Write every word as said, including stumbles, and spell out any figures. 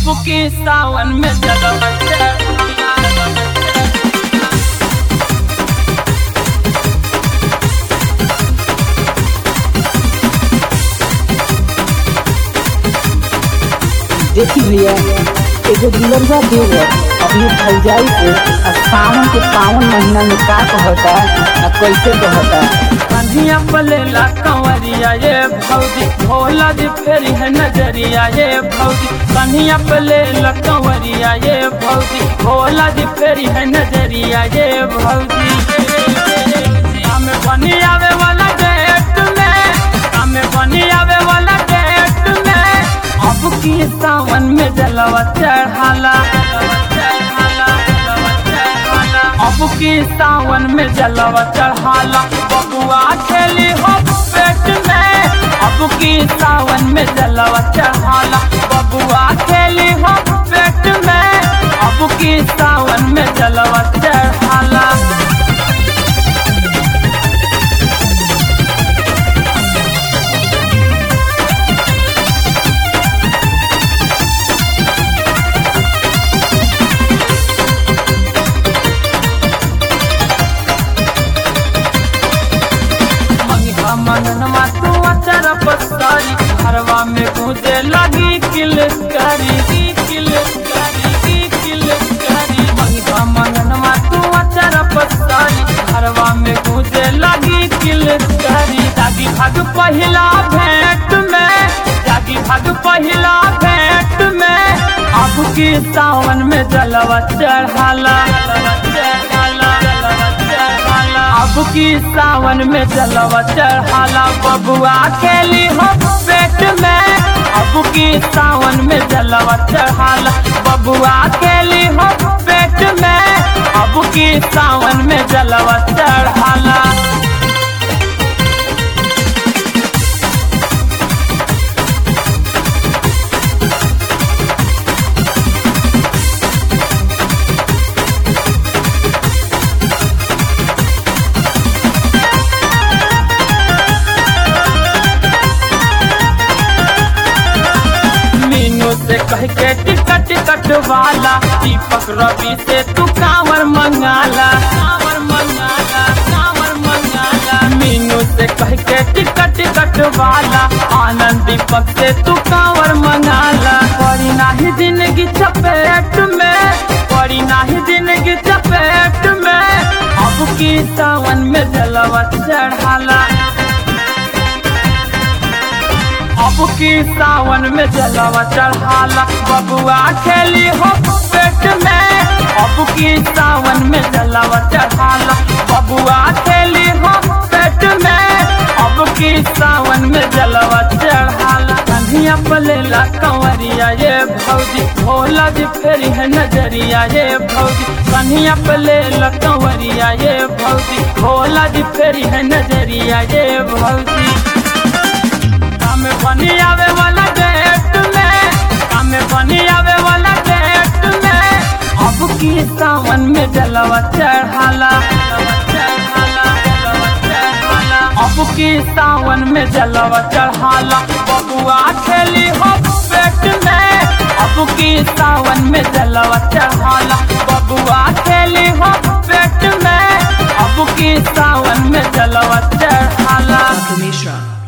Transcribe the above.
अब की सावन में जलवा चढ़ाला। देखी भैया एगो दुलरवा देवर अपने भौजाई के सावन के पावन महीना में का कहता आ कैसे कहता। कन्हिया पलेला कंवरिया ये भौजी भोला जी फेरी है नजरिया ये भौजी। कन्हिया पलेला कंवरिया ये भौजी भोला जी फेरी है नजरिया ये भौजी। हमें बनी आवे वाला डेट में, हमें बनी आवे वाला डेट में अब की सावन में जलवा चढ़ाला। अब की सावन में जलवा चढ़ाला बबुआ खेली हो पेट में। अब की सावन में जलवा चढ़ाला बबुआ खेली हो पेट में। अब की सावन में जलवा चढ़ाला। मननमा तू अचर पसारी हरवा में गूंजे लगी किलकारी किलकारी किलकारी। मननमा तू अचर पसारी हरवा में गूंजे लगी किलकारी। जागी भाग पहिला भेंट में, जागी भाग पहिला भेंट में अब की सावन में जलवा चढ़ाला। अब की सावन में जलवा चढ़ाला बबुआ खेली हो पेट में। अब की सावन में जलवा चढ़ाला बबुआ खेली हो पेट में। अब की सावन में जलवा चढ़ाला। से कह के टिकट टिकट वाला दीपक रवि से तू कांवर मंगाला। कांवर मंगाला कांवर मंगाला। मीनू से कह के टिकट टिकट वाला आनंद दीपक से तू कांवर मंगाला। पड़ी नाही जिंदगी चपेट में, पड़ी नाही जिंदगी चपेट में अब की सावन में जलवा चढ़ाला। अब की सावन में जलवा चढ़ाला बबुआ खेली हो पेट में। अब की सावन में जलवा चढ़ाला बबुआ खेली हो पेट में। अब की सावन में जलवा चढ़ाला। कन्हिया पलेला कंवरिया ये भौजी भोला जी फेरी है नजरिया ये भौजी। कन्हिया पलेला कंवरिया ये भौजी भोला जी फेरी है नजरिया ये भौजी। हमें बनी आवे वाला डेट में, हमें बनी आवे वाला डेट में अब की सावन में जलवा चढ़ाला। अब की सावन में जलवा चढ़ाला बबुआ खेली हो पेट में। अब की सावन में जलवा चढ़ाला बबुआ खेली हो पेट में। अब की सावन में जलवा चढ़ाला।